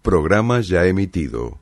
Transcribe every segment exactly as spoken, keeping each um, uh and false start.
Programa ya emitido.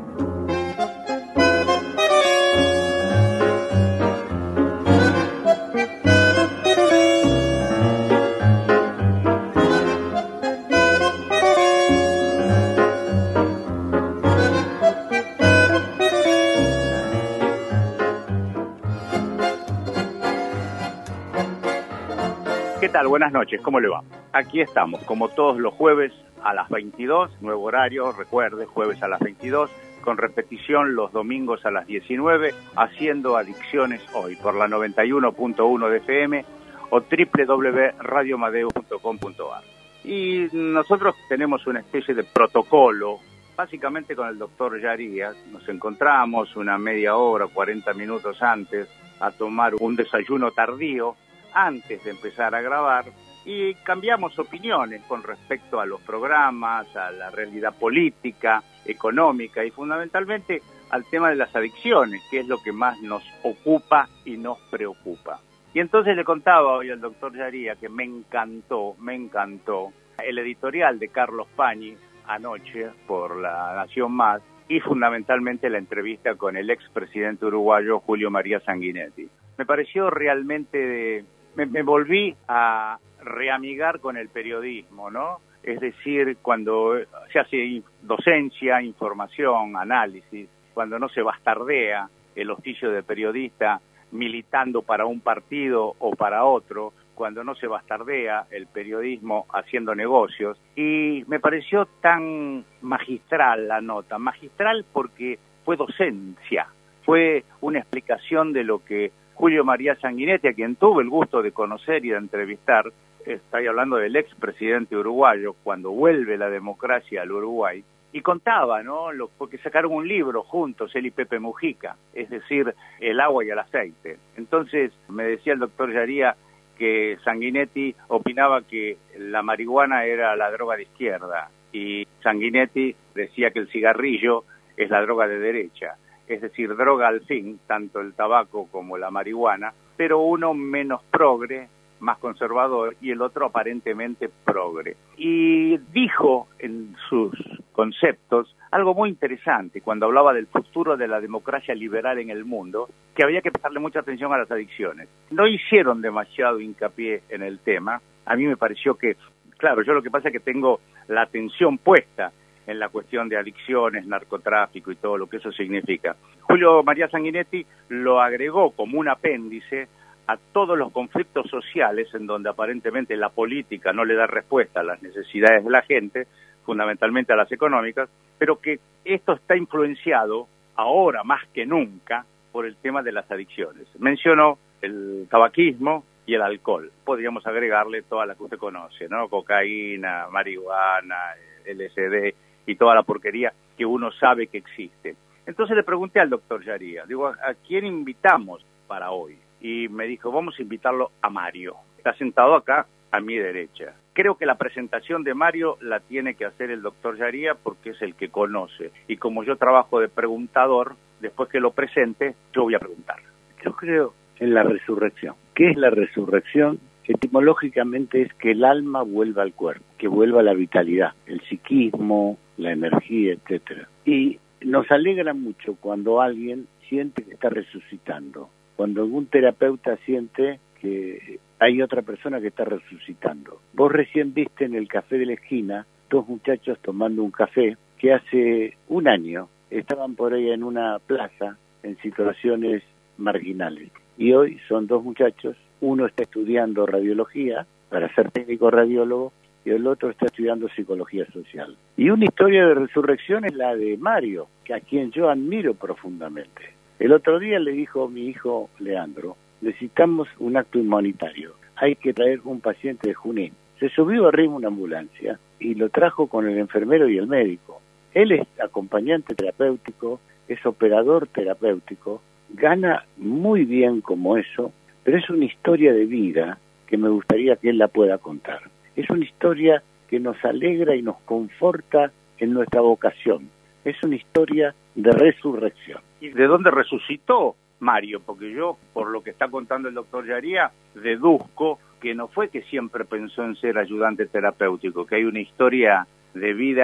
¿Qué tal? Buenas noches, ¿cómo le va? Aquí estamos, como todos los jueves a las veintidós, nuevo horario, recuerde, jueves a las veintidós, con repetición los domingos a las diecinueve, haciendo Adicciones Hoy por la noventa y uno punto uno de F M o doble u doble u doble u punto radio amadeo punto com punto a r. Y nosotros tenemos una especie de protocolo, básicamente con el doctor Yaría, nos encontramos una media hora, cuarenta minutos antes, a tomar un desayuno tardío, antes de empezar a grabar, y cambiamos opiniones con respecto a los programas, a la realidad política, económica y fundamentalmente al tema de las adicciones, que es lo que más nos ocupa y nos preocupa. Y entonces le contaba hoy al doctor Yaría que me encantó, me encantó el editorial de Carlos Pañi anoche por La Nación Más y fundamentalmente la entrevista con el expresidente uruguayo Julio María Sanguinetti. Me pareció realmente de... Me, me volví a reamigar con el periodismo, ¿no? Es decir, cuando se hace docencia, información, análisis, cuando no se bastardea el oficio de periodista militando para un partido o para otro, cuando no se bastardea el periodismo haciendo negocios. Y me pareció tan magistral la nota, magistral porque fue docencia, fue una explicación de lo que Julio María Sanguinetti, a quien tuve el gusto de conocer y de entrevistar, estoy hablando del expresidente uruguayo, cuando vuelve la democracia al Uruguay, y contaba, ¿no? Lo, porque sacaron un libro juntos, él y Pepe Mujica, es decir, El agua y el aceite. Entonces, me decía el doctor Yaría que Sanguinetti opinaba que la marihuana era la droga de izquierda, y Sanguinetti decía que el cigarrillo es la droga de derecha. Es decir, droga al fin, tanto el tabaco como la marihuana, pero uno menos progre, más conservador, y el otro aparentemente progre. Y dijo en sus conceptos algo muy interesante cuando hablaba del futuro de la democracia liberal en el mundo, que había que prestarle mucha atención a las adicciones. No hicieron demasiado hincapié en el tema. A mí me pareció que, claro, yo lo que pasa es que tengo la atención puesta en la cuestión de adicciones, narcotráfico y todo lo que eso significa. Julio María Sanguinetti lo agregó como un apéndice a todos los conflictos sociales en donde aparentemente la política no le da respuesta a las necesidades de la gente, fundamentalmente a las económicas, pero que esto está influenciado ahora más que nunca por el tema de las adicciones. Mencionó el tabaquismo y el alcohol. Podríamos agregarle todas las que usted conoce, ¿no? Cocaína, marihuana, L S D y toda la porquería que uno sabe que existe. Entonces le pregunté al doctor Yaría, digo, ¿a quién invitamos para hoy? Y me dijo, vamos a invitarlo a Mario. Está sentado acá a mi derecha. Creo que la presentación de Mario la tiene que hacer el doctor Yaría porque es el que conoce. Y como yo trabajo de preguntador, después que lo presente, yo voy a preguntar. Yo creo en la resurrección. ¿Qué es la resurrección? Etimológicamente es que el alma vuelva al cuerpo, que vuelva a la vitalidad, el psiquismo, la energía, etcétera. Y nos alegra mucho cuando alguien siente que está resucitando, cuando algún terapeuta siente que hay otra persona que está resucitando. Vos recién viste en el café de la esquina dos muchachos tomando un café que hace un año estaban por ahí en una plaza en situaciones marginales. Y hoy son dos muchachos, uno está estudiando radiología para ser técnico radiólogo y el otro está estudiando psicología social. Y una historia de resurrección es la de Mario, que a quien yo admiro profundamente. El otro día le dijo a mi hijo Leandro, necesitamos un acto humanitario, hay que traer un paciente de Junín. Se subió arriba una ambulancia y lo trajo con el enfermero y el médico. Él es acompañante terapéutico, es operador terapéutico, gana muy bien como eso, pero es una historia de vida que me gustaría que él la pueda contar. Es una historia que nos alegra y nos conforta en nuestra vocación. Es una historia de resurrección. ¿Y de dónde resucitó Mario? Porque yo, por lo que está contando el doctor Yaría, deduzco que no fue que siempre pensó en ser ayudante terapéutico, que hay una historia de vida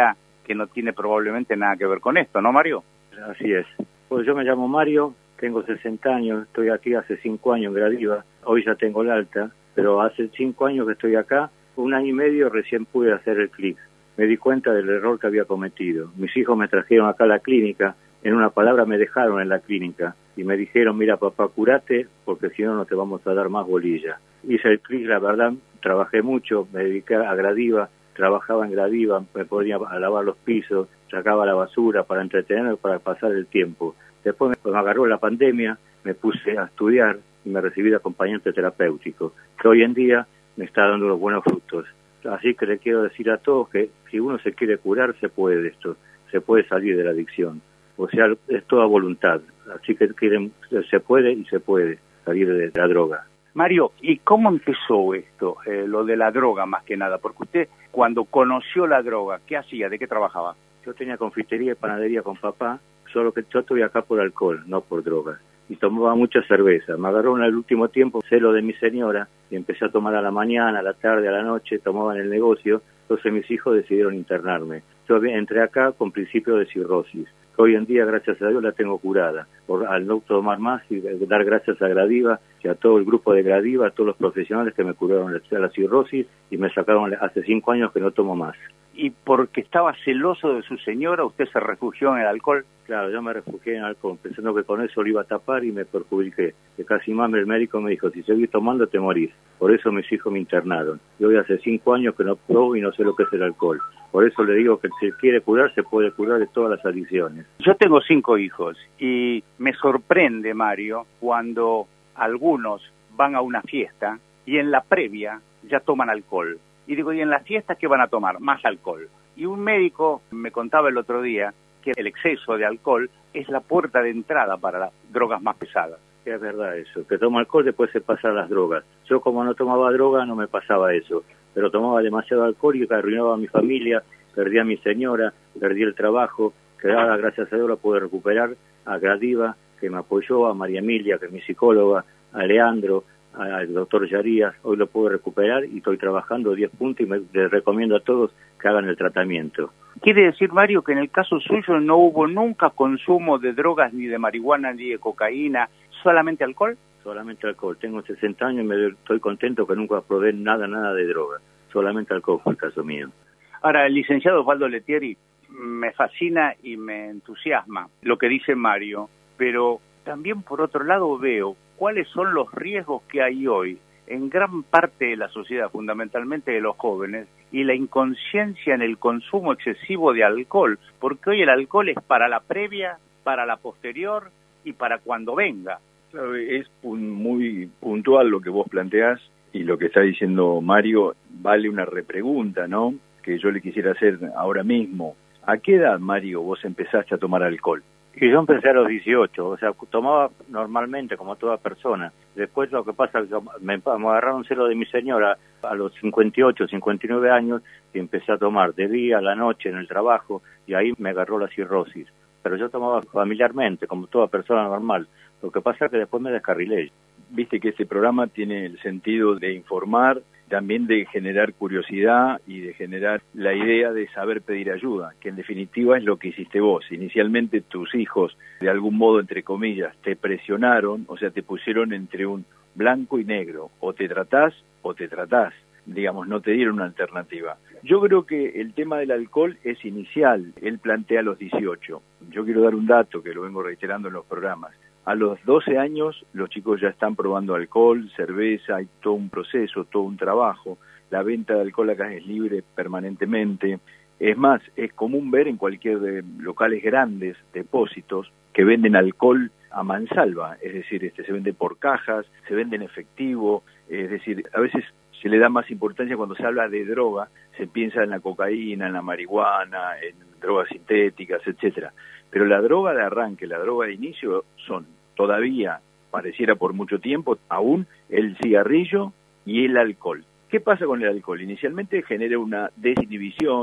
que no tiene probablemente nada que ver con esto, ¿no, Mario? Así es. Pues yo me llamo Mario, tengo sesenta años, estoy aquí hace cinco años en Gradiva, hoy ya tengo el alta, pero hace cinco años que estoy acá, un año y medio recién pude hacer el clic. Me di cuenta del error que había cometido. Mis hijos me trajeron acá a la clínica, en una palabra me dejaron en la clínica y me dijeron, mira papá, curate porque si no no te vamos a dar más bolilla. Hice el clic, la verdad, trabajé mucho, me dediqué a Gradiva, trabajaba en Gradiva, me ponía a lavar los pisos, sacaba la basura para entretenerme, para pasar el tiempo. Después me, me agarró la pandemia, me puse a estudiar y me recibí de acompañante terapéutico, que hoy en día me está dando los buenos frutos. Así que le quiero decir a todos que si uno se quiere curar, se puede de esto, se puede salir de la adicción. O sea, es toda voluntad. Así que quieren, se puede y se puede salir de la droga. Mario, ¿y cómo empezó esto, eh, lo de la droga más que nada? Porque usted, cuando conoció la droga, ¿qué hacía? ¿De qué trabajaba? Yo tenía confitería y panadería con papá, solo que yo estoy acá por alcohol, no por drogas. Y tomaba mucha cerveza. Me agarró en el último tiempo celo de mi señora y empecé a tomar a la mañana, a la tarde, a la noche, tomaba en el negocio. Entonces mis hijos decidieron internarme. Yo entré acá con principio de cirrosis. Hoy en día, gracias a Dios, la tengo curada. Por, al no tomar más y dar gracias a Gradiva y a todo el grupo de Gradiva, a todos los profesionales que me curaron la, la cirrosis y me sacaron hace cinco años que no tomo más. ¿Y porque estaba celoso de su señora, usted se refugió en el alcohol? Claro, yo me refugié en el alcohol, pensando que con eso lo iba a tapar y me perjudiqué. Que casi más el médico me dijo, si seguís tomando te morís. Por eso mis hijos me internaron. Yo hoy hace cinco años que no probo y no sé lo que es el alcohol. Por eso le digo que si quiere curar, se puede curar de todas las adicciones. Yo tengo cinco hijos y me sorprende, Mario, cuando algunos van a una fiesta y en la previa ya toman alcohol. Y digo, ¿y en la fiesta qué van a tomar? Más alcohol. Y un médico me contaba el otro día que el exceso de alcohol es la puerta de entrada para las drogas más pesadas. Es verdad eso, que toma alcohol después se pasa a las drogas. Yo como no tomaba droga no me pasaba eso, pero tomaba demasiado alcohol y arruinaba a mi familia, perdí a mi señora, perdí el trabajo, que ahora gracias a Dios la pude recuperar, a Gradiva, que me apoyó, a María Emilia, que es mi psicóloga, a Leandro, al doctor Yarías, hoy lo puedo recuperar y estoy trabajando diez puntos y me, les recomiendo a todos que hagan el tratamiento. Quiere decir, Mario, que en el caso suyo no hubo nunca consumo de drogas, ni de marihuana, ni de cocaína, solamente alcohol. Solamente alcohol, tengo sesenta años y me estoy contento que nunca probé nada, nada de droga, solamente alcohol fue el caso mío. Ahora, el licenciado Osvaldo Lettieri, me fascina y me entusiasma lo que dice Mario, pero también por otro lado veo cuáles son los riesgos que hay hoy en gran parte de la sociedad, fundamentalmente de los jóvenes, y la inconsciencia en el consumo excesivo de alcohol, porque hoy el alcohol es para la previa, para la posterior y para cuando venga. Claro, es un, muy puntual lo que vos planteás y lo que está diciendo Mario vale una repregunta, ¿no? Que yo le quisiera hacer ahora mismo. ¿A qué edad, Mario, vos empezaste a tomar alcohol? Y yo empecé a los dieciocho, o sea, tomaba normalmente como toda persona. Después lo que pasa es que me, me agarraron celo de mi señora a los cincuenta y ocho, cincuenta y nueve años y empecé a tomar de día, a la noche, en el trabajo, y ahí me agarró la cirrosis. Pero yo tomaba familiarmente, como toda persona normal. Lo que pasa es que después me descarrilé. Viste que este programa tiene el sentido de informar, también de generar curiosidad y de generar la idea de saber pedir ayuda, que en definitiva es lo que hiciste vos. Inicialmente tus hijos, de algún modo, entre comillas, te presionaron, o sea, te pusieron entre un blanco y negro, o te tratás o te tratás, digamos, no te dieron una alternativa. Yo creo que el tema del alcohol es inicial, él plantea los dieciocho. Yo quiero dar un dato que lo vengo reiterando en los programas. A los doce años los chicos ya están probando alcohol, cerveza, hay todo un proceso, todo un trabajo. La venta de alcohol acá es libre permanentemente. Es más, es común ver en cualquier de locales grandes, depósitos, que venden alcohol a mansalva, es decir, este se vende por cajas, se vende en efectivo, es decir, a veces se le da más importancia cuando se habla de droga, se piensa en la cocaína, en la marihuana, en drogas sintéticas, etcétera. Pero la droga de arranque, la droga de inicio son todavía, pareciera por mucho tiempo, aún el cigarrillo y el alcohol. ¿Qué pasa con el alcohol? Inicialmente genera una desinhibición,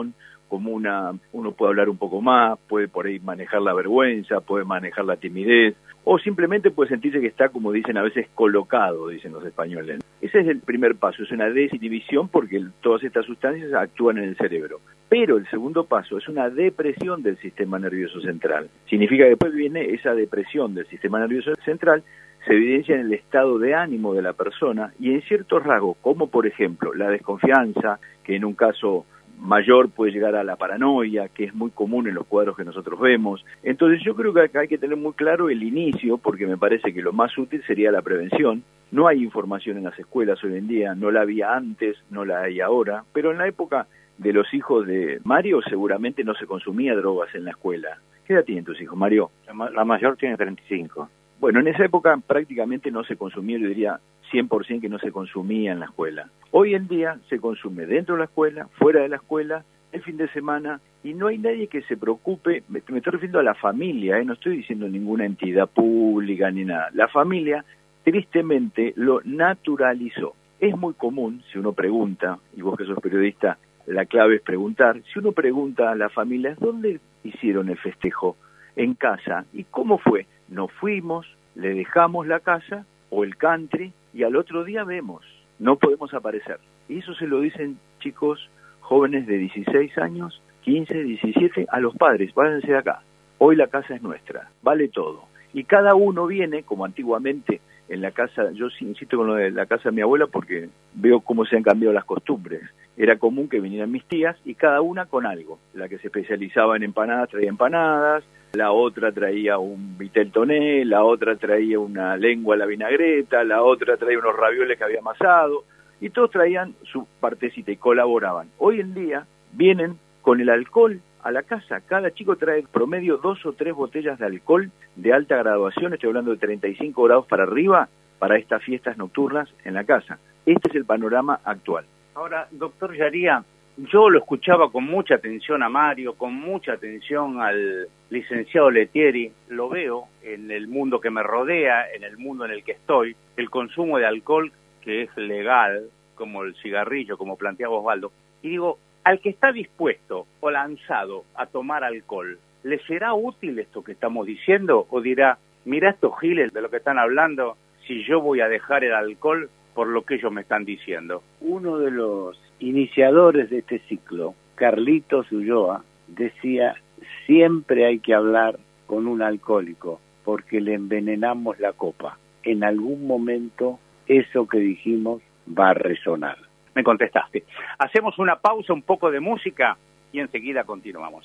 como una, uno puede hablar un poco más, puede por ahí manejar la vergüenza, puede manejar la timidez, o simplemente puede sentirse que está, como dicen a veces, colocado, dicen los españoles. Ese es el primer paso, es una desinhibición porque todas estas sustancias actúan en el cerebro. Pero el segundo paso es una depresión del sistema nervioso central. Significa que después viene esa depresión del sistema nervioso central, se evidencia en el estado de ánimo de la persona y en ciertos rasgos, como por ejemplo la desconfianza, que en un caso mayor puede llegar a la paranoia, que es muy común en los cuadros que nosotros vemos. Entonces yo creo que acá hay que tener muy claro el inicio, porque me parece que lo más útil sería la prevención. No hay información en las escuelas hoy en día, no la había antes, no la hay ahora, pero en la época de los hijos de Mario seguramente no se consumía drogas en la escuela. ¿Qué edad tienen tus hijos, Mario? La, ma- la mayor tiene treinta y cinco. Bueno, en esa época prácticamente no se consumía, yo diría cien por ciento que no se consumía en la escuela. Hoy en día se consume dentro de la escuela, fuera de la escuela, el fin de semana, y no hay nadie que se preocupe, me, me estoy refiriendo a la familia, ¿eh? No estoy diciendo ninguna entidad pública ni nada. La familia tristemente lo naturalizó. Es muy común, si uno pregunta, y vos que sos periodista, la clave es preguntar, si uno pregunta a las familias, ¿dónde hicieron el festejo? En casa. ¿Y cómo fue? Nos fuimos, le dejamos la casa o el country y al otro día vemos, no podemos aparecer. Y eso se lo dicen chicos jóvenes de dieciséis años, quince, diecisiete, a los padres, váyanse de acá, hoy la casa es nuestra, vale todo. Y cada uno viene, como antiguamente en la casa, yo insisto con lo de la casa de mi abuela porque veo cómo se han cambiado las costumbres. Era común que vinieran mis tías y cada una con algo. La que se especializaba en empanadas traía empanadas, la otra traía un vitel toné, la otra traía una lengua a la vinagreta, la otra traía unos ravioles que había amasado, y todos traían su partecita y colaboraban. Hoy en día vienen con el alcohol a la casa, cada chico trae promedio dos o tres botellas de alcohol de alta graduación, estoy hablando de treinta y cinco grados para arriba, para estas fiestas nocturnas en la casa. Este es el panorama actual. Ahora, doctor Yaría, yo lo escuchaba con mucha atención a Mario, con mucha atención al licenciado Lettieri, lo veo en el mundo que me rodea, en el mundo en el que estoy, el consumo de alcohol que es legal, como el cigarrillo, como planteaba Osvaldo, y digo, al que está dispuesto o lanzado a tomar alcohol, ¿le será útil esto que estamos diciendo? ¿O dirá, mira estos giles de lo que están hablando, si yo voy a dejar el alcohol por lo que ellos me están diciendo? Uno de los iniciadores de este ciclo, Carlitos Ulloa, decía, siempre hay que hablar con un alcohólico porque le envenenamos la copa. En algún momento eso que dijimos va a resonar. Me contestaste. Hacemos una pausa, un poco de música y enseguida continuamos.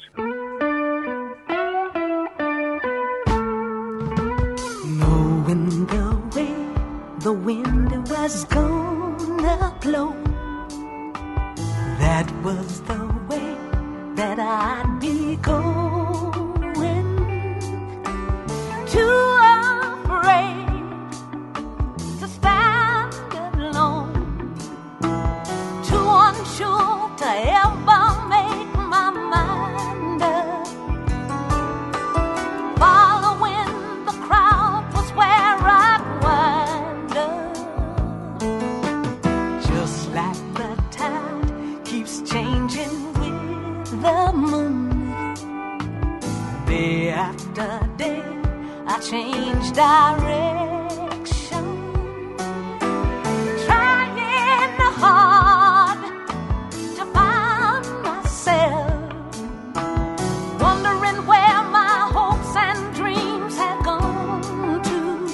Knowing the way the wind was gonna blow, that was the way that I'd be going. Too afraid to stand alone, too unsure to ever make my mind up. Following the crowd was where I'd wind up. Just like the tide keeps changing with the moon, day after day I change direction, trying hard to find myself, wondering where my hopes and dreams had gone to.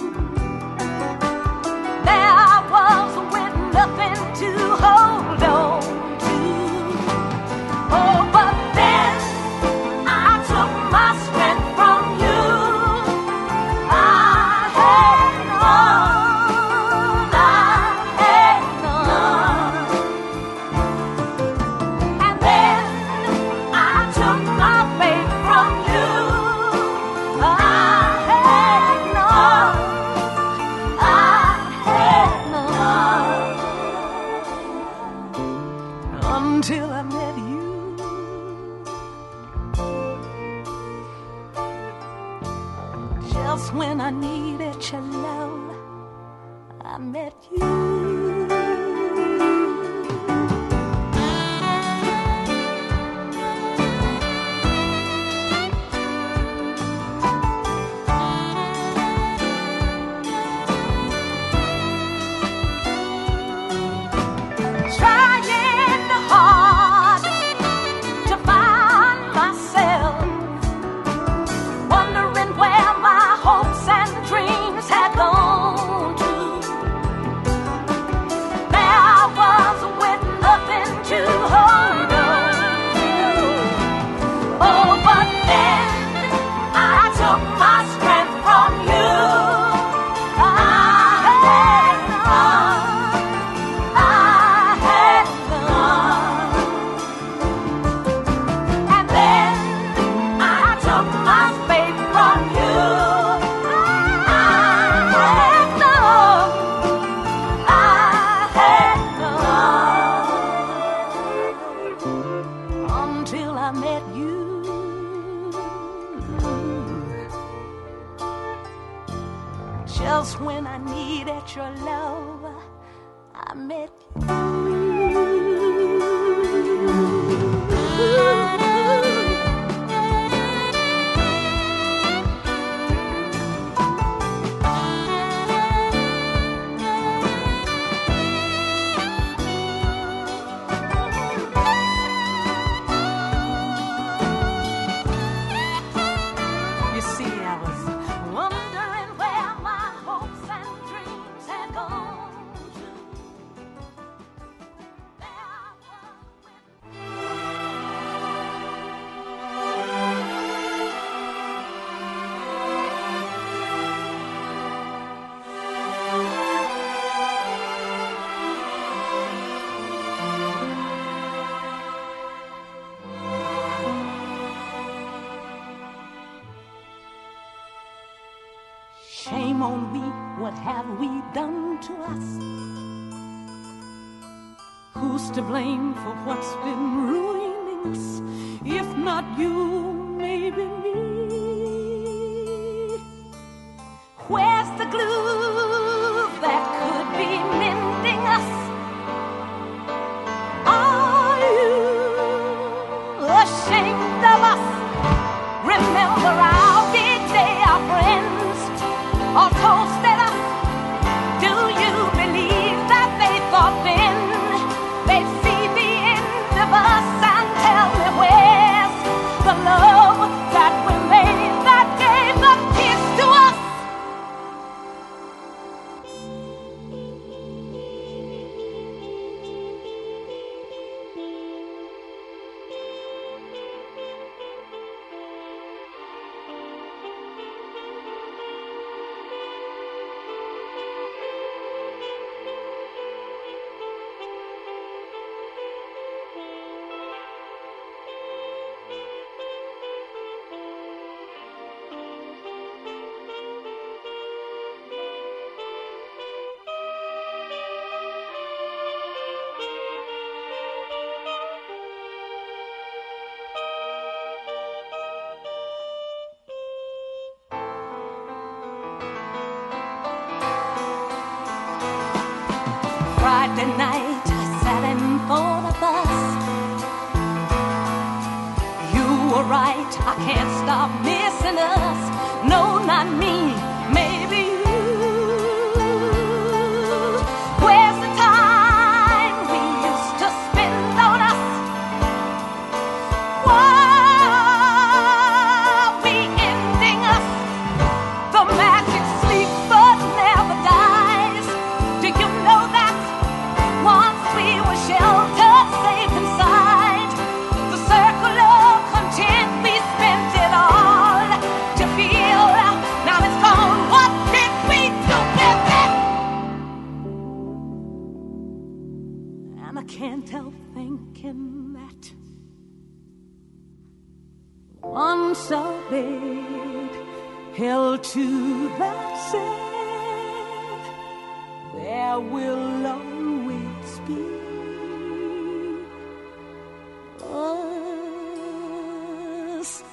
There I was with nothing to hold on to. Oh, but then I took my strength from you. I had none, I had none. And then I took my faith from you. I had none, I had none. Until I met you. Just when I needed your love, I met you. 'cause when I needed your love, I met you. Shame on me, what have we done to us? Who's to blame for what's been ruining us? If not you, maybe me. Where's the glue that could be mending us? Are you ashamed of us? Remember our big day, our friends all toasted us. Do you believe that they thought then they'd see the end of us? And tell me, where's the love that we made that gave the kiss to us? Friday night, I sat and thought of us. You were right, I can't stop missing us. No, not me, maybe you. Where's the time we used to spend on us? Why are we ending us? The magic sleeps but never dies. Do you know that? Once we were sheltered, safe inside the circle of content, we spent it all to feel. Now it's gone. What did we do with it? And I can't help thinking that once our bed held to that said, there will always be us.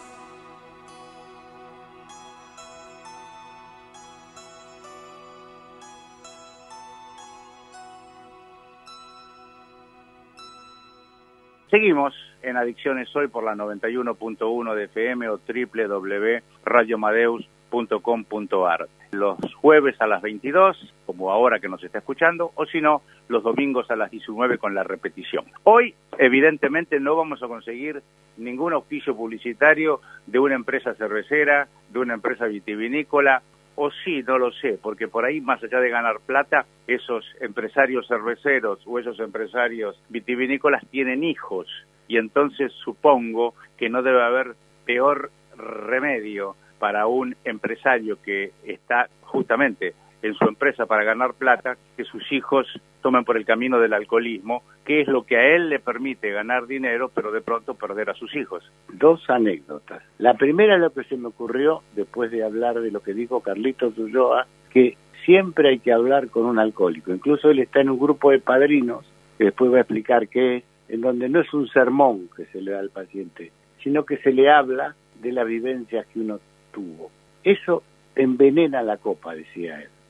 Seguimos en Adicciones Hoy por la noventa y uno punto uno de F M o doble u doble u doble u punto radio amadeus punto com punto a r. Los jueves a las veintidós, como ahora que nos está escuchando, o si no, los domingos a las diecinueve con la repetición. Hoy, evidentemente, no vamos a conseguir ningún auspicio publicitario de una empresa cervecera, de una empresa vitivinícola, o sí, no lo sé, porque por ahí, más allá de ganar plata, esos empresarios cerveceros o esos empresarios vitivinícolas tienen hijos, y entonces supongo que no debe haber peor remedio para un empresario que está justamente en su empresa para ganar plata, que sus hijos tomen por el camino del alcoholismo, que es lo que a él le permite ganar dinero, pero de pronto perder a sus hijos. Dos anécdotas. La primera es lo que se me ocurrió después de hablar de lo que dijo Carlitos Ulloa, que siempre hay que hablar con un alcohólico. Incluso él está en un grupo de padrinos, que después voy a explicar qué es, en donde no es un sermón que se le da al paciente, sino que se le habla de las vivencias que uno tuvo. Eso envenena la copa, decía él.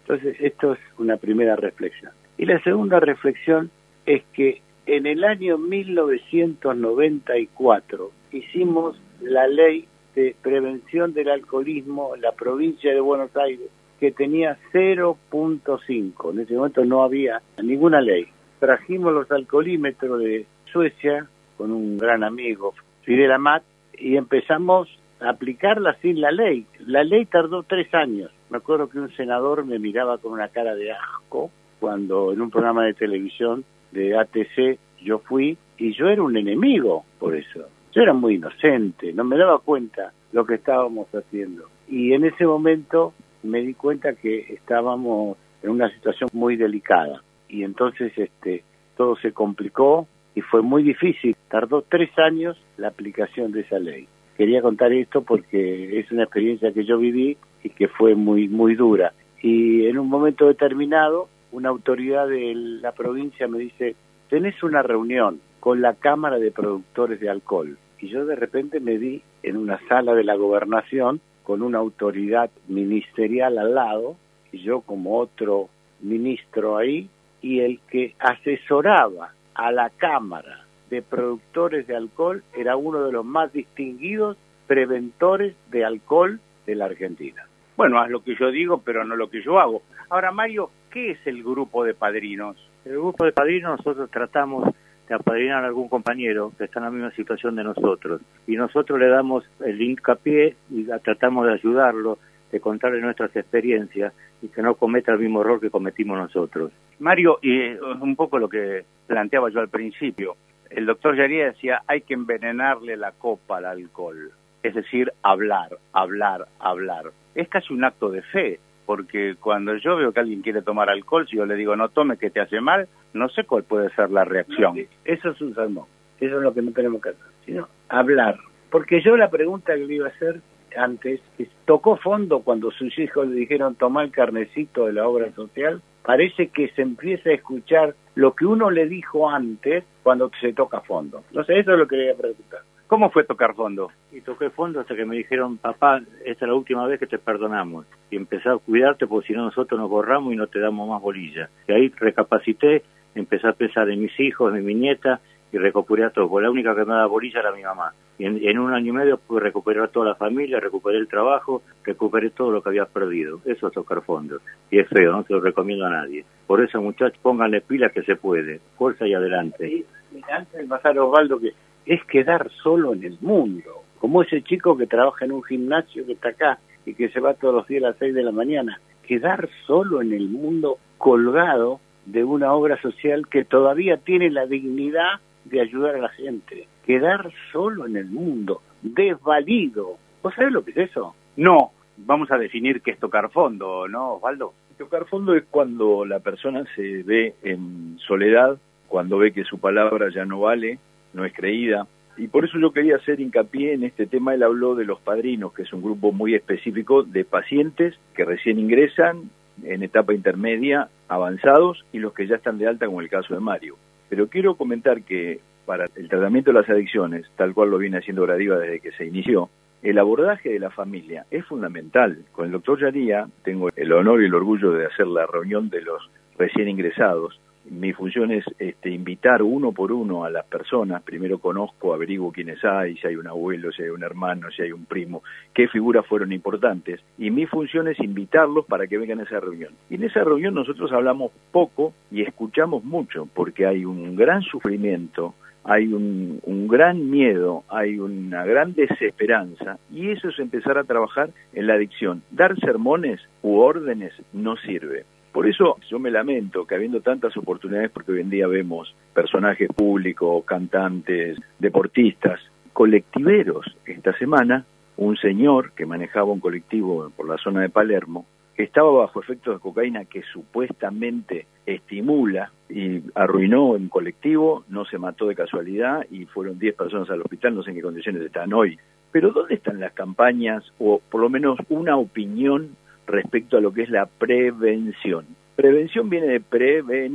Entonces, esto es una primera reflexión. Y la segunda reflexión es que en el año mil novecientos noventa y cuatro hicimos la ley de prevención del alcoholismo en la provincia de Buenos Aires, que tenía cero punto cinco. En ese momento no había ninguna ley. Trajimos los alcoholímetros de Suecia con un gran amigo, Fidel Amat, y empezamos a aplicarla sin la ley. La ley tardó tres años. Me acuerdo que un senador me miraba con una cara de asco cuando en un programa de televisión de A T C yo fui, y yo era un enemigo por eso. Yo era muy inocente, no me daba cuenta lo que estábamos haciendo. Y en ese momento me di cuenta que estábamos en una situación muy delicada. Y entonces este todo se complicó y fue muy difícil. Tardó tres años la aplicación de esa ley. Quería contar esto porque es una experiencia que yo viví y que fue muy, muy dura. Y en un momento determinado, una autoridad de la provincia me dice: tenés una reunión con la Cámara de Productores de Alcohol. Y yo de repente me vi en una sala de la gobernación con una autoridad ministerial al lado, y yo como otro ministro ahí, y el que asesoraba a la Cámara de Productores de Alcohol era uno de los más distinguidos preventores de alcohol de la Argentina. Bueno, haz lo que yo digo, pero no lo que yo hago. Ahora, Mario, ¿qué es el grupo de padrinos? El grupo de padrinos, nosotros tratamos de apadrinar a algún compañero que está en la misma situación de nosotros, y nosotros le damos el hincapié y tratamos de ayudarlo, de contarle nuestras experiencias y que no cometa el mismo error que cometimos nosotros. Mario, y eh, un poco lo que planteaba yo al principio, el doctor Yaría decía: hay que envenenarle la copa al alcohol, es decir, hablar, hablar, hablar. Es casi un acto de fe, porque cuando yo veo que alguien quiere tomar alcohol, si yo le digo no tome que te hace mal, no sé cuál puede ser la reacción. No, eso es un sermón, eso es lo que no tenemos que hacer, sino hablar. Porque yo la pregunta que le iba a hacer antes, es, tocó fondo cuando sus hijos le dijeron tomá el carnecito de la obra social. Parece que se empieza a escuchar lo que uno le dijo antes cuando se toca fondo. No sé, eso es lo que le iba a preguntar. ¿Cómo fue tocar fondo? Y toqué fondo hasta que me dijeron: papá, esta es la última vez que te perdonamos. Y empecé a cuidarte porque si no nosotros nos borramos y no te damos más bolilla. Y ahí recapacité, empecé a pensar en mis hijos, en mi nieta, y recuperé todo. Porque la única que me daba bolilla era mi mamá. Y en, en un año y medio pude recuperar toda la familia, recuperé el trabajo, recuperé todo lo que había perdido. Eso es tocar fondo. Y es feo, no se lo recomiendo a nadie. Por eso, muchachos, pónganle pilas que se puede. Fuerza y adelante. Sí, antes de pasar a Osvaldo, que es quedar solo en el mundo. Como ese chico que trabaja en un gimnasio que está acá y que se va todos los días a las seis de la mañana. Quedar solo en el mundo, colgado de una obra social que todavía tiene la dignidad de ayudar a la gente. Quedar solo en el mundo, desvalido. ¿Vos sabés lo que es eso? No, vamos a definir qué es tocar fondo, ¿no, Osvaldo? Tocar fondo es cuando la persona se ve en soledad, cuando ve que su palabra ya no vale, no es creída. Y por eso yo quería hacer hincapié en este tema. Él habló de los padrinos, que es un grupo muy específico de pacientes que recién ingresan en etapa intermedia, avanzados, y los que ya están de alta, como el caso de Mario. Pero quiero comentar que para el tratamiento de las adicciones, tal cual lo viene haciendo Gradiva desde que se inició, el abordaje de la familia es fundamental. Con el doctor Yaría tengo el honor y el orgullo de hacer la reunión de los recién ingresados. Mi función es este, invitar uno por uno a las personas. Primero conozco, averiguo quiénes hay, si hay un abuelo, si hay un hermano, si hay un primo, qué figuras fueron importantes. Y mi función es invitarlos para que vengan a esa reunión. Y en esa reunión nosotros hablamos poco y escuchamos mucho, porque hay un gran sufrimiento, hay un, un gran miedo, hay una gran desesperanza, y eso es empezar a trabajar en la adicción. Dar sermones u órdenes no sirve. Por eso yo me lamento que habiendo tantas oportunidades, porque hoy en día vemos personajes públicos, cantantes, deportistas, colectiveros. Esta semana, un señor que manejaba un colectivo por la zona de Palermo, que estaba bajo efectos de cocaína que supuestamente estimula, y arruinó un colectivo, no se mató de casualidad y fueron diez personas al hospital, no sé en qué condiciones están hoy. Pero ¿dónde están las campañas o por lo menos una opinión respecto a lo que es la prevención? Prevención viene de prevenir,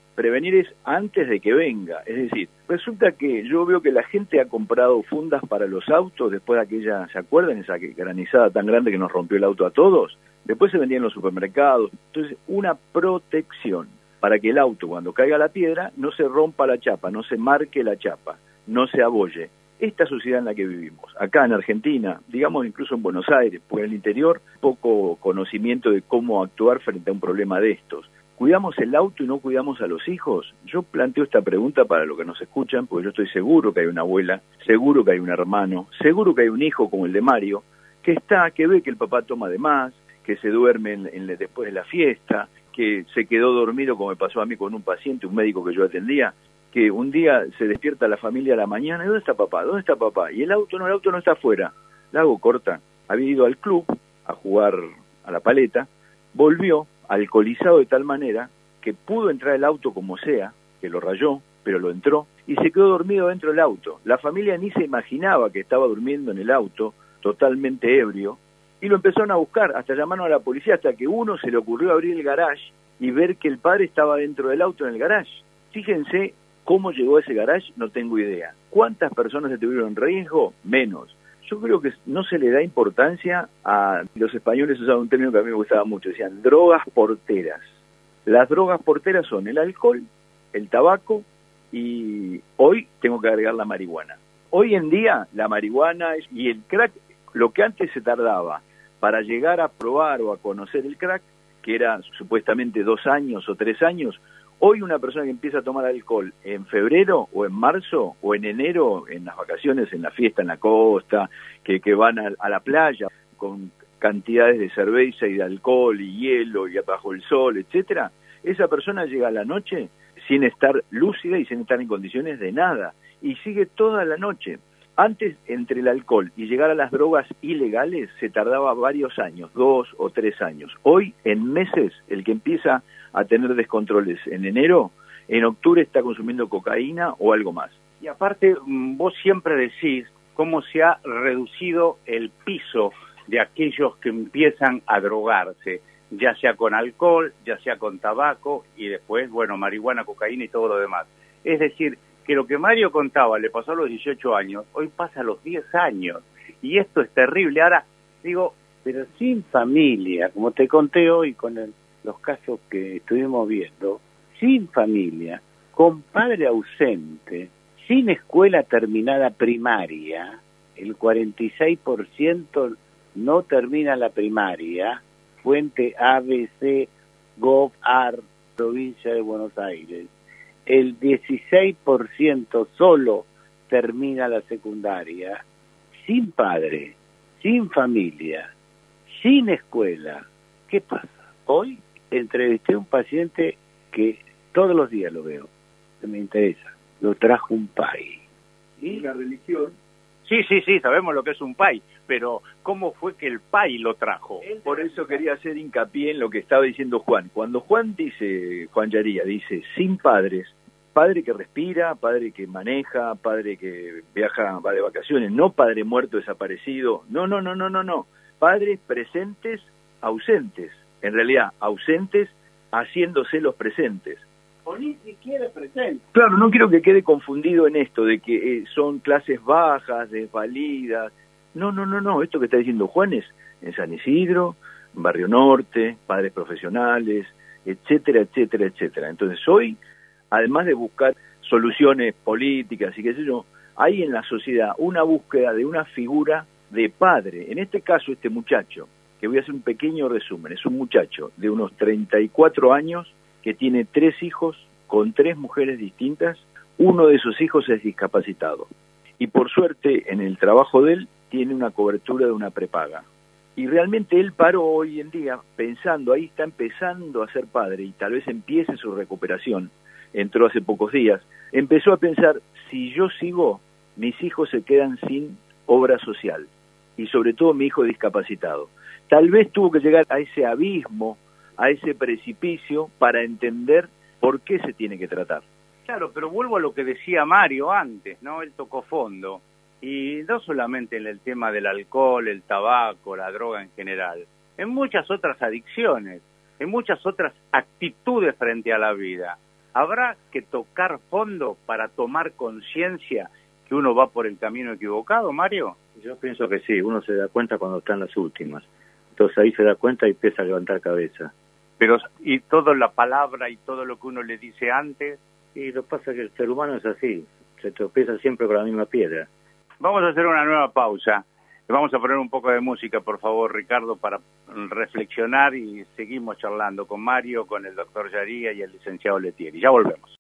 prevenir es antes de que venga. Es decir, resulta que yo veo que la gente ha comprado fundas para los autos después de aquella, ¿se acuerdan? Esa granizada tan grande que nos rompió el auto a todos. Después se vendía en los supermercados. Entonces, una protección para que el auto, cuando caiga la piedra, no se rompa la chapa, no se marque la chapa, no se abolle. Esta sociedad en la que vivimos, acá en Argentina, digamos incluso en Buenos Aires, porque en el interior, poco conocimiento de cómo actuar frente a un problema de estos. ¿Cuidamos el auto y no cuidamos a los hijos? Yo planteo esta pregunta para los que nos escuchan, porque yo estoy seguro que hay una abuela, seguro que hay un hermano, seguro que hay un hijo como el de Mario, que está, que ve que el papá toma de más, que se duerme en, en, después de la fiesta, que se quedó dormido como me pasó a mí con un paciente, un médico que yo atendía, que un día se despierta la familia a la mañana, ¿y dónde está papá? ¿Dónde está papá? Y el auto no, el auto no está afuera. La hago corta. Había ido al club a jugar a la paleta, volvió alcoholizado de tal manera que pudo entrar el auto como sea, que lo rayó, pero lo entró, y se quedó dormido dentro del auto. La familia ni se imaginaba que estaba durmiendo en el auto, totalmente ebrio, y lo empezaron a buscar, hasta llamaron a la policía, hasta que uno se le ocurrió abrir el garage y ver que el padre estaba dentro del auto en el garage. Fíjense cómo llegó a ese garage, no tengo idea. ¿Cuántas personas se tuvieron en riesgo? Menos. Yo creo que no se le da importancia a... Los españoles usaban un término que a mí me gustaba mucho, decían drogas porteras. Las drogas porteras son el alcohol, el tabaco y hoy tengo que agregar la marihuana. Hoy en día la marihuana y el crack, lo que antes se tardaba para llegar a probar o a conocer el crack, que era supuestamente dos años o tres años, hoy una persona que empieza a tomar alcohol en febrero o en marzo o en enero, en las vacaciones, en la fiesta en la costa, que, que van a, a la playa con cantidades de cerveza y de alcohol y hielo y bajo el sol, etcétera, esa persona llega a la noche sin estar lúcida y sin estar en condiciones de nada y sigue toda la noche. Antes, entre el alcohol y llegar a las drogas ilegales, se tardaba varios años, dos o tres años. Hoy, en meses, el que empieza a tener descontroles en enero, en octubre está consumiendo cocaína o algo más. Y aparte, vos siempre decís cómo se ha reducido el piso de aquellos que empiezan a drogarse, ya sea con alcohol, ya sea con tabaco y después, bueno, marihuana, cocaína y todo lo demás. Es decir, que lo que Mario contaba le pasó a los dieciocho años, hoy pasa a los diez años. Y esto es terrible. Ahora, digo... Pero sin familia, como te conté hoy con el, los casos que estuvimos viendo, sin familia, con padre ausente, sin escuela terminada primaria, el cuarenta y seis por ciento no termina la primaria, fuente A B C, Gov A R, provincia de Buenos Aires. El dieciséis por ciento solo termina la secundaria, sin padre, sin familia, sin escuela. ¿Qué pasa? Hoy entrevisté a un paciente que todos los días lo veo, que me interesa, lo trajo un pai. ¿Y la religión? Sí, sí, sí, sabemos lo que es un pai, pero ¿cómo fue que el pai lo trajo? Por eso quería hacer hincapié en lo que estaba diciendo Juan. Cuando Juan dice, Juan Yaría, dice, sin padres, padre que respira, padre que maneja, padre que viaja, va de vacaciones, no padre muerto, desaparecido, no, no, no, no, no, no, padres presentes, ausentes, en realidad ausentes, haciéndose los presentes. O ni siquiera presentes. Claro, no quiero que quede confundido en esto de que eh, son clases bajas, desvalidas, no, no, no, no, esto que está diciendo Juan es en San Isidro, en Barrio Norte, padres profesionales, etcétera, etcétera, etcétera. Entonces hoy, además de buscar soluciones políticas y qué sé yo, hay en la sociedad una búsqueda de una figura de padre. En este caso, este muchacho, que voy a hacer un pequeño resumen, es un muchacho de unos treinta y cuatro años que tiene tres hijos con tres mujeres distintas. Uno de esos hijos es discapacitado. Y por suerte, en el trabajo de él, tiene una cobertura de una prepaga. Y realmente él paró hoy en día pensando, ahí está empezando a ser padre y tal vez empiece su recuperación, entró hace pocos días, empezó a pensar, si yo sigo, mis hijos se quedan sin obra social, y sobre todo mi hijo discapacitado. Tal vez tuvo que llegar a ese abismo, a ese precipicio, para entender por qué se tiene que tratar. Claro, pero vuelvo a lo que decía Mario antes, ¿no? Él tocó fondo, y no solamente en el tema del alcohol, el tabaco, la droga en general, en muchas otras adicciones, en muchas otras actitudes frente a la vida. ¿Habrá que tocar fondo para tomar conciencia que uno va por el camino equivocado, Mario? Yo pienso que sí, uno se da cuenta cuando está en las últimas. Entonces ahí se da cuenta y empieza a levantar cabeza. Pero, y toda la palabra y todo lo que uno le dice antes. Y lo que pasa es que el ser humano es así, se tropieza siempre con la misma piedra. Vamos a hacer una nueva pausa. Vamos a poner un poco de música, por favor, Ricardo, para reflexionar, y seguimos charlando con Mario, con el doctor Yaría y el licenciado Letieri. Ya volvemos.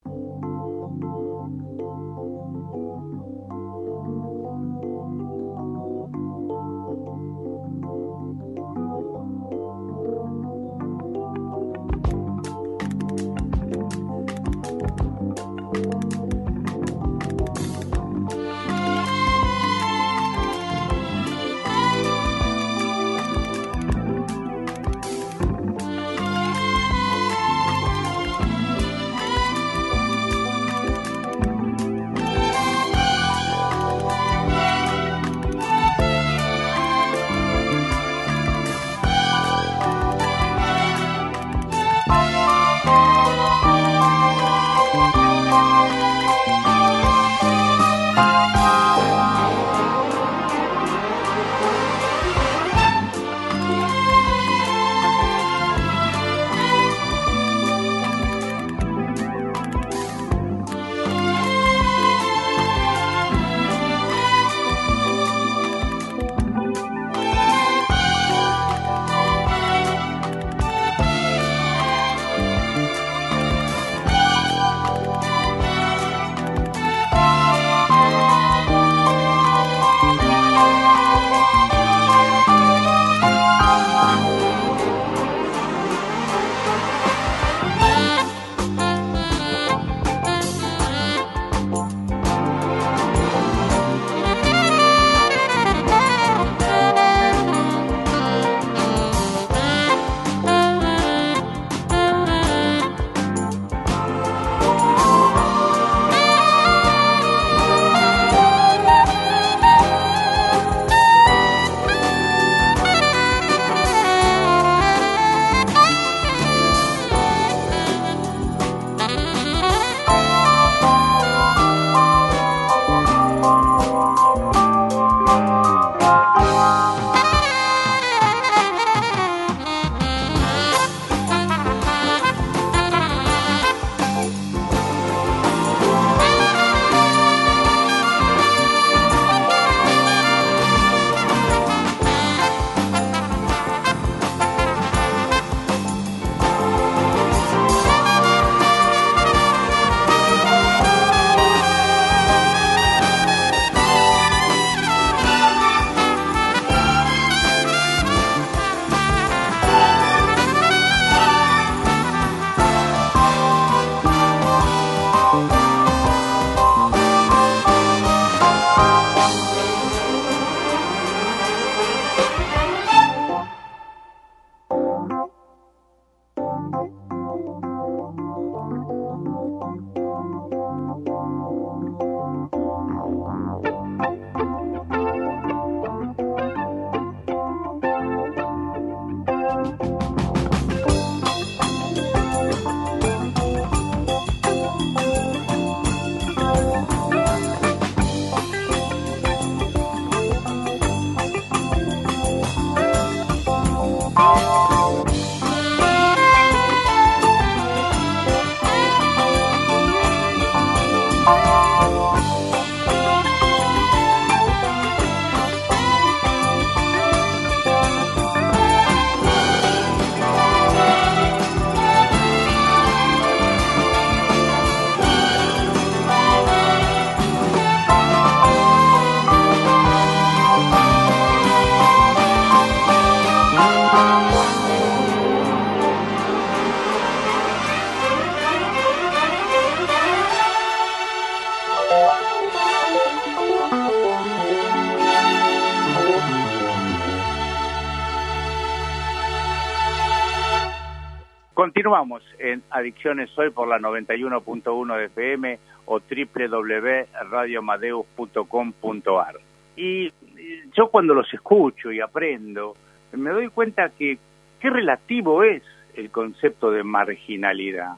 Continuamos en Adicciones Hoy por la noventa y uno punto uno de F M o doble u doble u doble u punto radio amadeus punto com punto a r. Y yo cuando los escucho y aprendo, me doy cuenta que qué relativo es el concepto de marginalidad.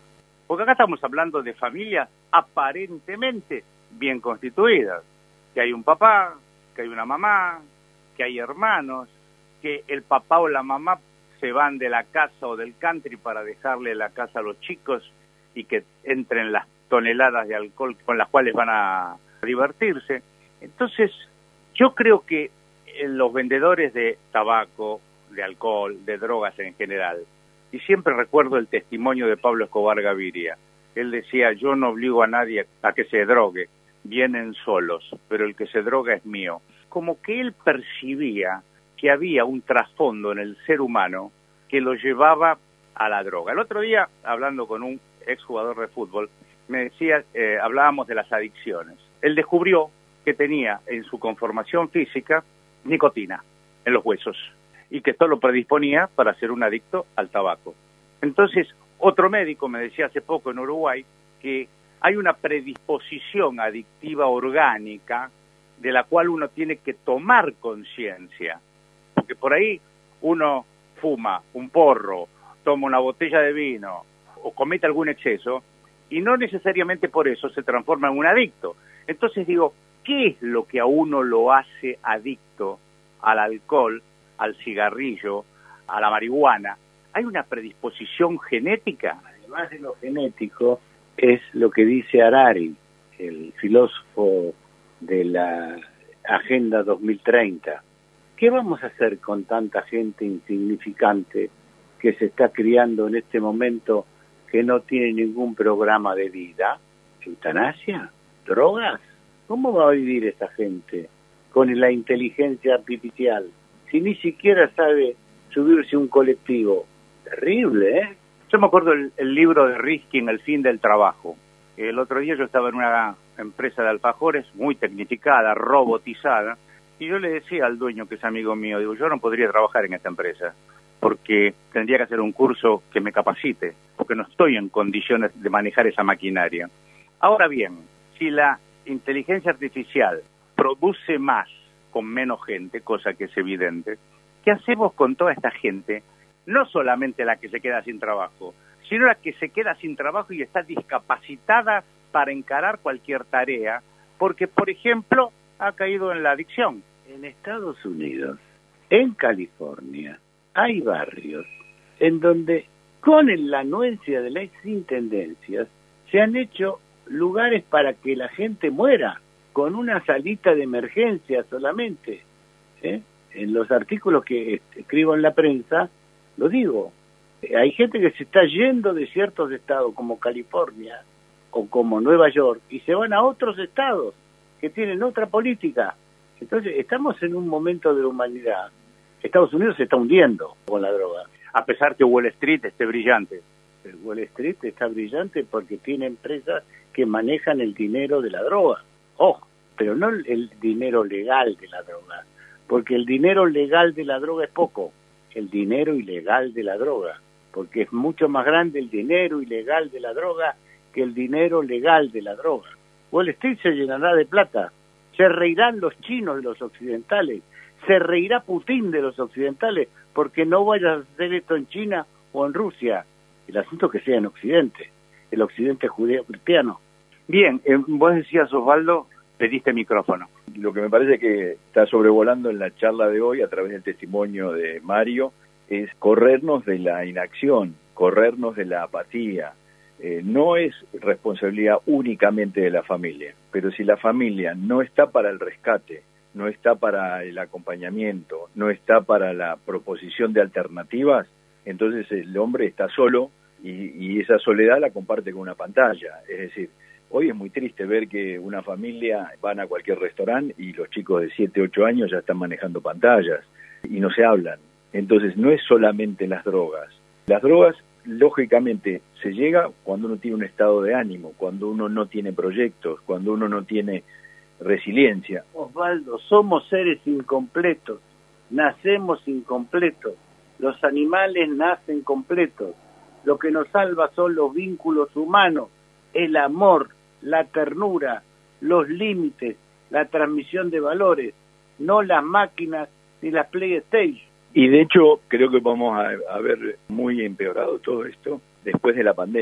Porque acá estamos hablando de familias aparentemente bien constituidas, que hay un papá, que hay una mamá, que hay hermanos, que el papá o la mamá se van de la casa o del country para dejarle la casa a los chicos y que entren las toneladas de alcohol con las cuales van a divertirse. Entonces, yo creo que los vendedores de tabaco, de alcohol, de drogas en general, y siempre recuerdo el testimonio de Pablo Escobar Gaviria. Él decía, yo no obligo a nadie a que se drogue, vienen solos, pero el que se droga es mío. Como que él percibía que había un trasfondo en el ser humano que lo llevaba a la droga. El otro día, hablando con un exjugador de fútbol, me decía, eh, hablábamos de las adicciones. Él descubrió que tenía en su conformación física nicotina en los huesos y que esto lo predisponía para ser un adicto al tabaco. Entonces, otro médico me decía hace poco en Uruguay que hay una predisposición adictiva orgánica de la cual uno tiene que tomar conciencia, porque por ahí uno fuma un porro, toma una botella de vino o comete algún exceso y no necesariamente por eso se transforma en un adicto. Entonces digo, ¿qué es lo que a uno lo hace adicto al alcohol, al cigarrillo, a la marihuana? ¿Hay una predisposición genética? Además de lo genético, es lo que dice Harari, el filósofo de la Agenda dos mil treinta. ¿Qué vamos a hacer con tanta gente insignificante que se está criando en este momento que no tiene ningún programa de vida? ¿Eutanasia? ¿Drogas? ¿Cómo va a vivir esa gente con la inteligencia artificial si ni siquiera sabe subirse a un colectivo? Terrible, ¿eh? Yo me acuerdo el, el libro de Riskin, El fin del trabajo. El otro día yo estaba en una empresa de alfajores muy tecnificada, robotizada, y yo le decía al dueño, que es amigo mío, digo, yo no podría trabajar en esta empresa, porque tendría que hacer un curso que me capacite, porque no estoy en condiciones de manejar esa maquinaria. Ahora bien, si la inteligencia artificial produce más con menos gente, cosa que es evidente, ¿qué hacemos con toda esta gente? No solamente la que se queda sin trabajo, sino la que se queda sin trabajo y está discapacitada para encarar cualquier tarea, porque, por ejemplo, ha caído en la adicción. En Estados Unidos, en California, hay barrios en donde, con la anuencia de las intendencias, se han hecho lugares para que la gente muera, con una salita de emergencia solamente. ¿eh? En los artículos que escribo en la prensa, lo digo, hay gente que se está yendo de ciertos estados como California o como Nueva York y se van a otros estados que tienen otra política. Entonces, estamos en un momento de la humanidad. Estados Unidos se está hundiendo con la droga. A pesar que Wall Street esté brillante. El Wall Street está brillante porque tiene empresas que manejan el dinero de la droga. Ojo, pero no el dinero legal de la droga, porque el dinero legal de la droga es poco. El dinero ilegal de la droga, porque es mucho más grande el dinero ilegal de la droga que el dinero legal de la droga. Wall Street se llenará de plata, se reirán los chinos de los occidentales, se reirá Putin de los occidentales, porque no vayas a hacer esto en China o en Rusia. El asunto es que sea en Occidente, el Occidente judeo-cristiano. Bien, eh, vos decías, Osvaldo, pediste micrófono. Lo que me parece que está sobrevolando en la charla de hoy, a través del testimonio de Mario, es corrernos de la inacción, corrernos de la apatía. Eh, no es responsabilidad únicamente de la familia, pero si la familia no está para el rescate, no está para el acompañamiento, no está para la proposición de alternativas, entonces el hombre está solo y, y esa soledad la comparte con una pantalla. Es decir, hoy es muy triste ver que una familia van a cualquier restaurante y los chicos de siete, ocho años ya están manejando pantallas y no se hablan. Entonces no es solamente las drogas. Las drogas, lógicamente, se llega cuando uno tiene un estado de ánimo, cuando uno no tiene proyectos, cuando uno no tiene resiliencia. Osvaldo, somos seres incompletos, nacemos incompletos, los animales nacen completos, lo que nos salva son los vínculos humanos, el amor, la ternura, los límites, la transmisión de valores, no las máquinas ni las PlayStation. Y de hecho creo que vamos a, a ver muy empeorado todo esto después de la pandemia,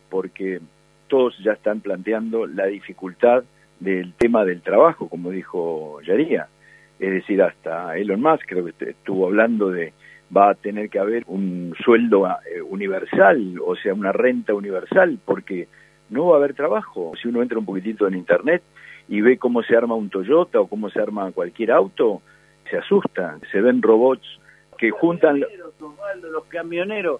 porque todos ya están planteando la dificultad del tema del trabajo, como dijo Yaría. Es decir, hasta Elon Musk creo que estuvo hablando de va a tener que haber un sueldo universal, o sea, una renta universal, porque no va a haber trabajo. Si uno entra un poquitito en internet y ve cómo se arma un Toyota o cómo se arma cualquier auto, se asusta. Se ven robots que juntan... Los camioneros,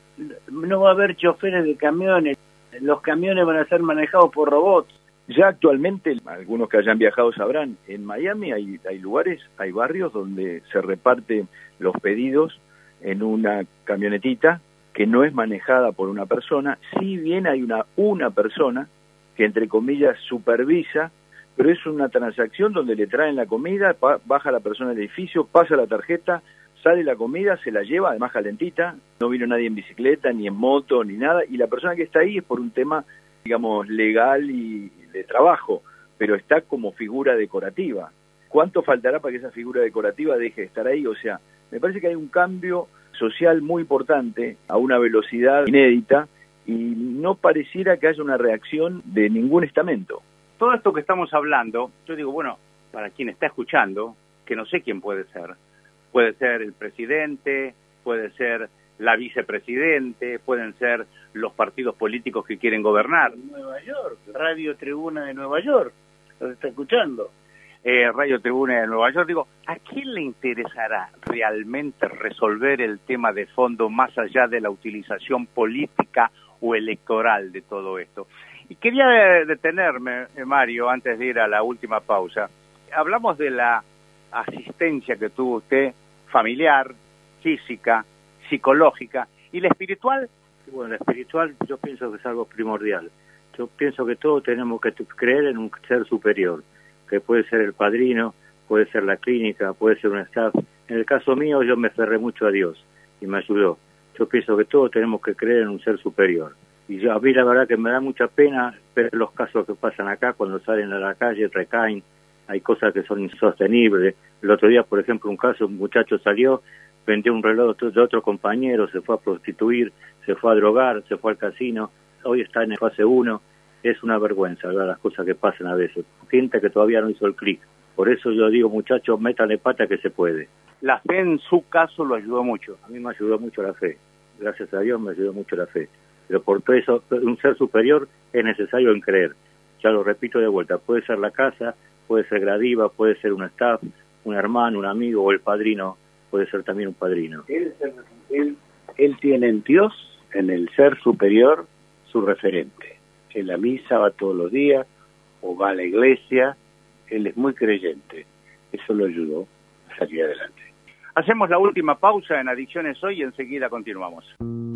no va a haber choferes de camiones, los camiones van a ser manejados por robots. Ya actualmente, algunos que hayan viajado sabrán, en Miami hay, hay lugares, hay barrios donde se reparten los pedidos en una camionetita que no es manejada por una persona, si bien hay una, una persona que entre comillas supervisa, pero es una transacción donde le traen la comida, pa, baja la persona del edificio, pasa la tarjeta, sale la comida, se la lleva, además calentita, no vino nadie en bicicleta, ni en moto, ni nada, y la persona que está ahí es por un tema, digamos, legal y de trabajo, pero está como figura decorativa. ¿Cuánto faltará para que esa figura decorativa deje de estar ahí? O sea, me parece que hay un cambio social muy importante a una velocidad inédita y no pareciera que haya una reacción de ningún estamento. Todo esto que estamos hablando, yo digo, bueno, para quien está escuchando, que no sé quién puede ser, puede ser el presidente, puede ser la vicepresidente, pueden ser los partidos políticos que quieren gobernar. Nueva York, Radio Tribuna de Nueva York, lo está escuchando. Eh, Radio Tribuna de Nueva York, digo, ¿a quién le interesará realmente resolver el tema de fondo más allá de la utilización política o electoral de todo esto? Y quería detenerme, Mario, antes de ir a la última pausa. Hablamos de la asistencia que tuvo usted, familiar, física, psicológica, y la espiritual. Bueno, la espiritual yo pienso que es algo primordial. Yo pienso que todos tenemos que creer en un ser superior, que puede ser el padrino, puede ser la clínica, puede ser un staff. En el caso mío yo me aferré mucho a Dios y me ayudó. Yo pienso que todos tenemos que creer en un ser superior. Y yo, a mí la verdad que me da mucha pena ver los casos que pasan acá, cuando salen a la calle, recaen, hay cosas que son insostenibles. El otro día, por ejemplo, un caso, un muchacho salió, vendió un reloj de otro compañero, se fue a prostituir, se fue a drogar, se fue al casino, hoy está en el fase uno. Es una vergüenza, ¿verdad?, las cosas que pasan a veces. Gente que todavía no hizo el clic. Por eso yo digo, muchachos, métanle pata que se puede. La fe en su caso lo ayudó mucho. A mí me ayudó mucho la fe. Gracias a Dios me ayudó mucho la fe. Pero por todo eso, un ser superior es necesario en creer. Ya lo repito de vuelta, puede ser la casa, puede ser Gradiva, puede ser un staff, un hermano, un amigo o el padrino, puede ser también un padrino. Él, él, él tiene en Dios, en el ser superior, su referente. En la misa va todos los días, o va a la iglesia, él es muy creyente. Eso lo ayudó a salir adelante. Hacemos la última pausa en Adicciones Hoy y enseguida continuamos.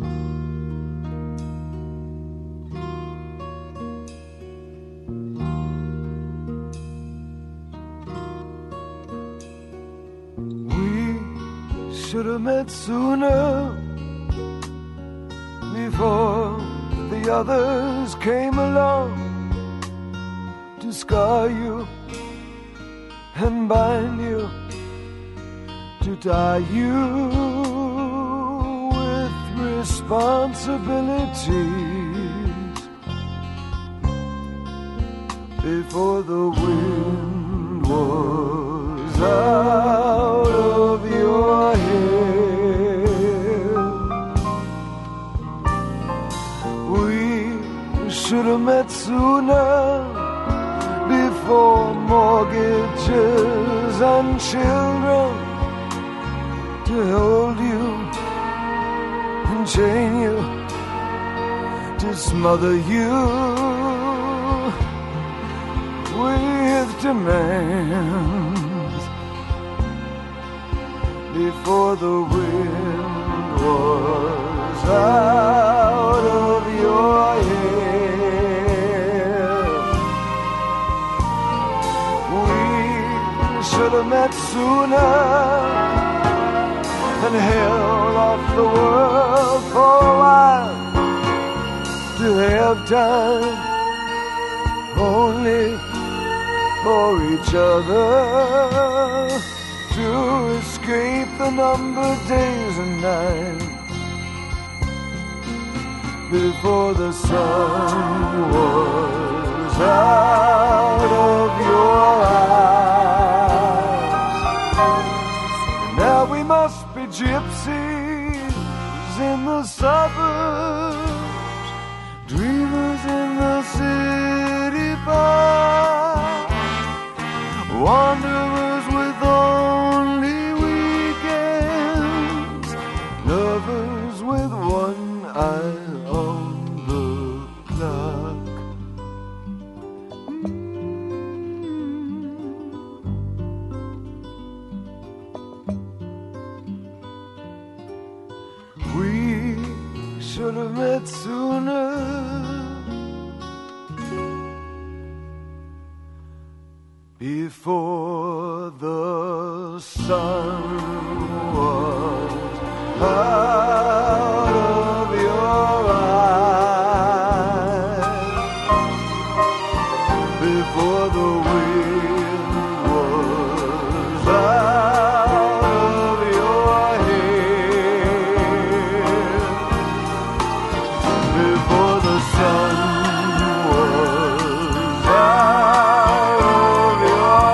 Should have met sooner, before the others came along to scar you and bind you, to tie you with responsibilities. Before the wind was out of your hair, we should have met sooner, before mortgages and children to hold you and chain you, to smother you with demands. Before the wind was out of your hair, we should have met sooner and held off the world for a while, to have time only for each other, to escape the numbered days and nights before the sun was out of your eyes. Now we must be gypsies in the suburbs, dreamers in the city bar, wanderers with only weekends, lovers with one eye on the clock. We should have met sooner. Before the sun was out of your eyes, before the wind was out of your hair, before the sun was out of your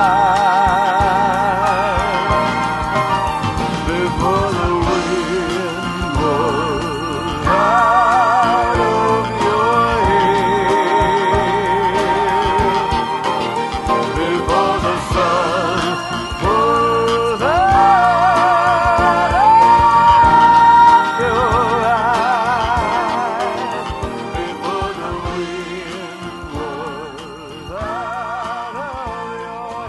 eyes, before the wind was out of your hair, before the sun was out of your eyes, before the wind was out of your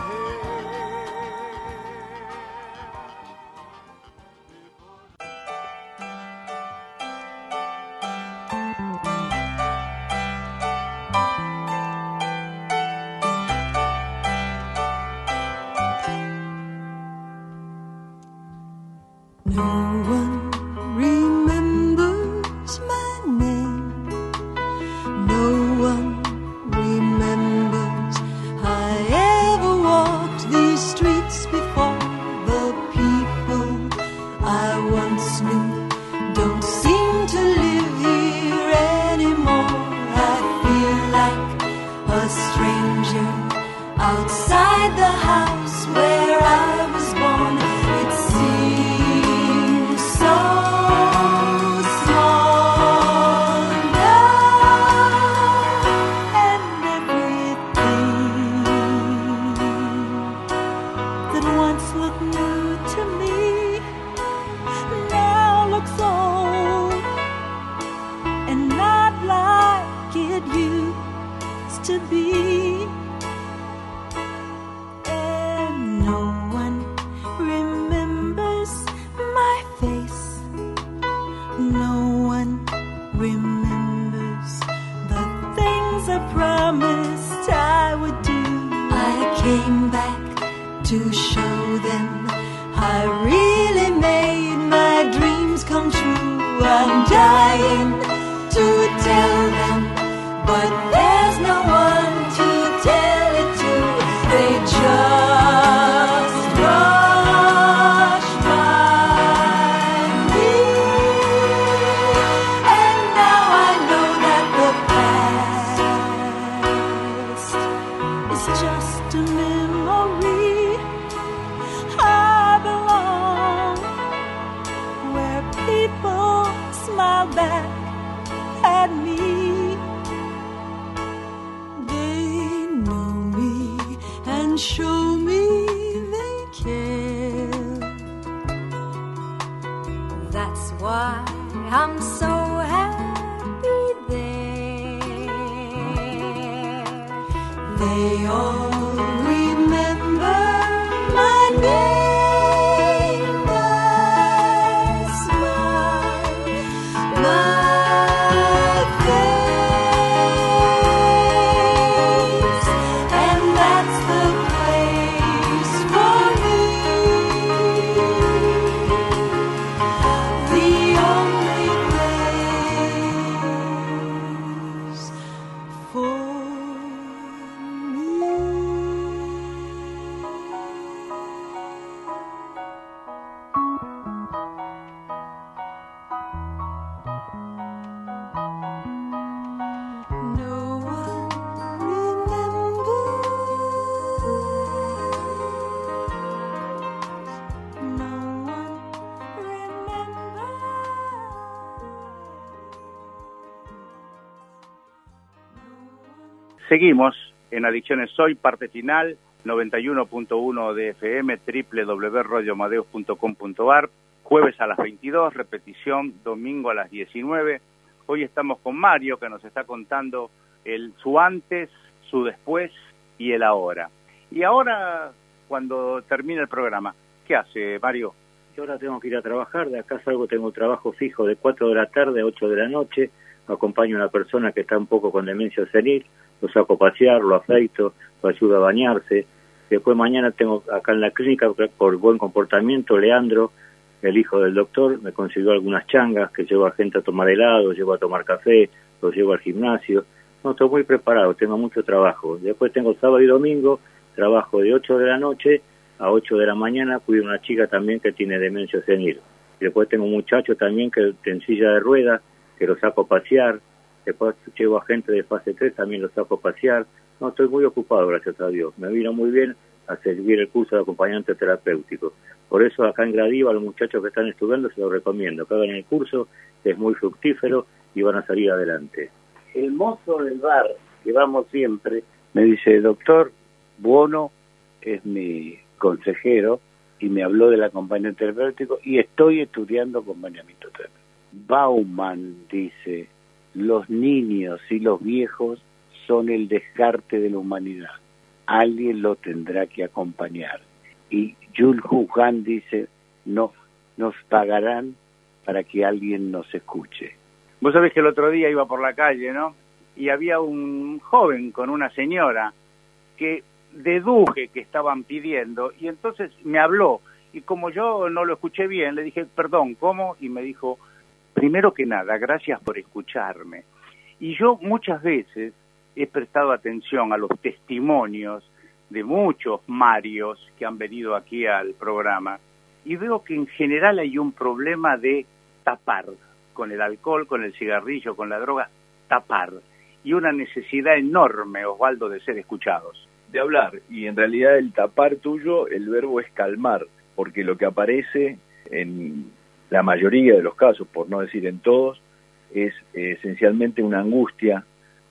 No one remembers my name. No one remembers I ever walked these streets before. The people I once knew don't seem to live here anymore. I feel like a stranger outside the house where I was born. It seems so small now, and everything that once looked new to me now looks old and not like it used to be. And no one remembers my face. No one remembers the things I promised I would do. I came back to show them I really made my dreams come true. I'm dying to tell them, but there's no one to tell it to. They just rush by me, and now I know that the past is just a memory. I belong where people smile back at me. They know me and show me they care. That's why I'm so happy there. They all remember my name, my smile, my face, and that's the place for me. The only place for me. Seguimos en Adicciones Hoy, parte final, noventa y uno punto uno de F M, doble u doble u doble u punto radio amadeus punto com punto a r, jueves a las veintidós, repetición domingo a las diecinueve. Hoy estamos con Mario, que nos está contando el su antes, su después y el ahora. Y ahora, cuando termine el programa, ¿qué hace, Mario? Yo ahora tengo que ir a trabajar, de acá salgo, tengo trabajo fijo de cuatro de la tarde a ocho de la noche, acompaño a una persona que está un poco con demencia senil, lo saco a pasear, lo afeito, lo ayudo a bañarse. Después mañana tengo acá en la clínica, por buen comportamiento, Leandro, el hijo del doctor, me consiguió algunas changas que llevo a gente a tomar helado, llevo a tomar café, lo llevo al gimnasio. No, estoy muy preparado, tengo mucho trabajo. Después tengo sábado y domingo, trabajo de ocho de la noche a ocho de la mañana, cuido a una chica también que tiene demencia senil. Y después tengo un muchacho también que en silla de ruedas, que lo saco a pasear. Después llevo a gente de fase tres, también lo saco a pasear. No, estoy muy ocupado, gracias a Dios. Me vino muy bien a seguir el curso de acompañante terapéutico. Por eso acá en Gradiva, a los muchachos que están estudiando, se los recomiendo. Que hagan el curso, es muy fructífero y van a salir adelante. El mozo del bar, que vamos siempre, me dice, doctor, Buono es mi consejero y me habló del acompañamiento terapéutico y estoy estudiando acompañamiento terapéutico. Bauman dice, los niños y los viejos son el descarte de la humanidad. Alguien lo tendrá que acompañar. Y Jules Hugan dice, no, nos pagarán para que alguien nos escuche. Vos sabés que el otro día iba por la calle, ¿no? Y había un joven con una señora que deduje que estaban pidiendo y entonces me habló. Y como yo no lo escuché bien, le dije, perdón, ¿cómo? Y me dijo, primero que nada, gracias por escucharme. Y yo muchas veces he prestado atención a los testimonios de muchos Marios que han venido aquí al programa y veo que en general hay un problema de tapar, con el alcohol, con el cigarrillo, con la droga, tapar, y una necesidad enorme, Osvaldo, de ser escuchados. De hablar, y en realidad el tapar tuyo, el verbo es calmar, porque lo que aparece en la mayoría de los casos, por no decir en todos, es eh, esencialmente una angustia,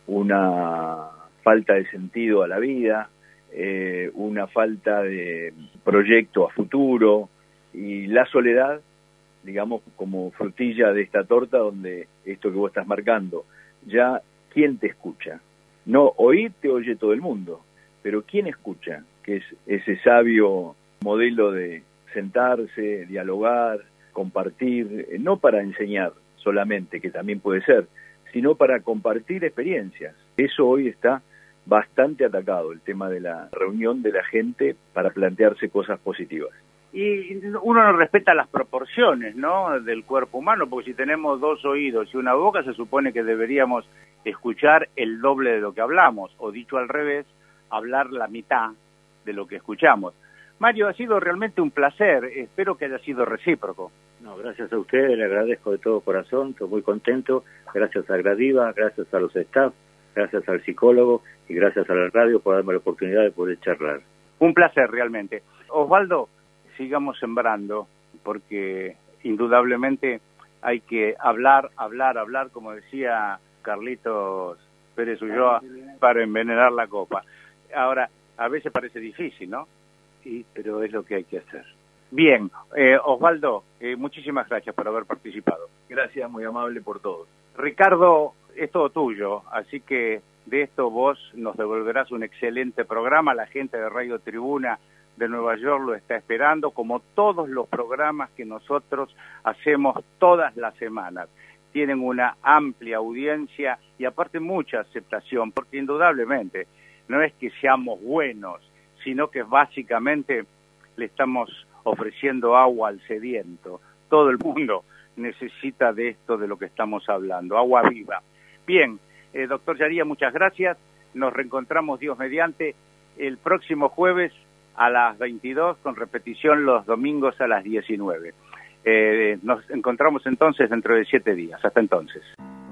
una falta de sentido a la vida, eh, una falta de proyecto a futuro, y la soledad, digamos, como frutilla de esta torta, donde esto que vos estás marcando, ya, ¿quién te escucha? No, oír te oye todo el mundo, pero ¿quién escucha? Que es ese sabio modelo de sentarse, dialogar, compartir, no para enseñar solamente, que también puede ser, sino para compartir experiencias. Eso hoy está bastante atacado, el tema de la reunión de la gente para plantearse cosas positivas. Y uno no respeta las proporciones, ¿no?, del cuerpo humano, porque si tenemos dos oídos y una boca, se supone que deberíamos escuchar el doble de lo que hablamos, o dicho al revés, hablar la mitad de lo que escuchamos. Mario, ha sido realmente un placer, espero que haya sido recíproco. No, gracias a ustedes, le agradezco de todo corazón, estoy muy contento, gracias a Gradiva, gracias a los staff, gracias al psicólogo y gracias a la radio por darme la oportunidad de poder charlar. Un placer realmente. Osvaldo, sigamos sembrando, porque indudablemente hay que hablar, hablar, hablar, como decía Carlitos Pérez Ulloa, para envenenar la copa. Ahora, a veces parece difícil, ¿no? Sí, pero es lo que hay que hacer. Bien, eh, Osvaldo, eh, muchísimas gracias por haber participado. Gracias, muy amable por todo. Ricardo, es todo tuyo, así que de esto vos nos devolverás un excelente programa. La gente de Radio Tribuna de Nueva York lo está esperando, como todos los programas que nosotros hacemos todas las semanas. Tienen una amplia audiencia y aparte mucha aceptación, porque indudablemente no es que seamos buenos, sino que básicamente le estamos ofreciendo agua al sediento. Todo el mundo necesita de esto de lo que estamos hablando, agua viva. Bien, eh, doctor Yaría, muchas gracias. Nos reencontramos, Dios mediante, el próximo jueves a las veintidós, con repetición los domingos a las diecinueve. Eh, nos encontramos entonces dentro de siete días. Hasta entonces.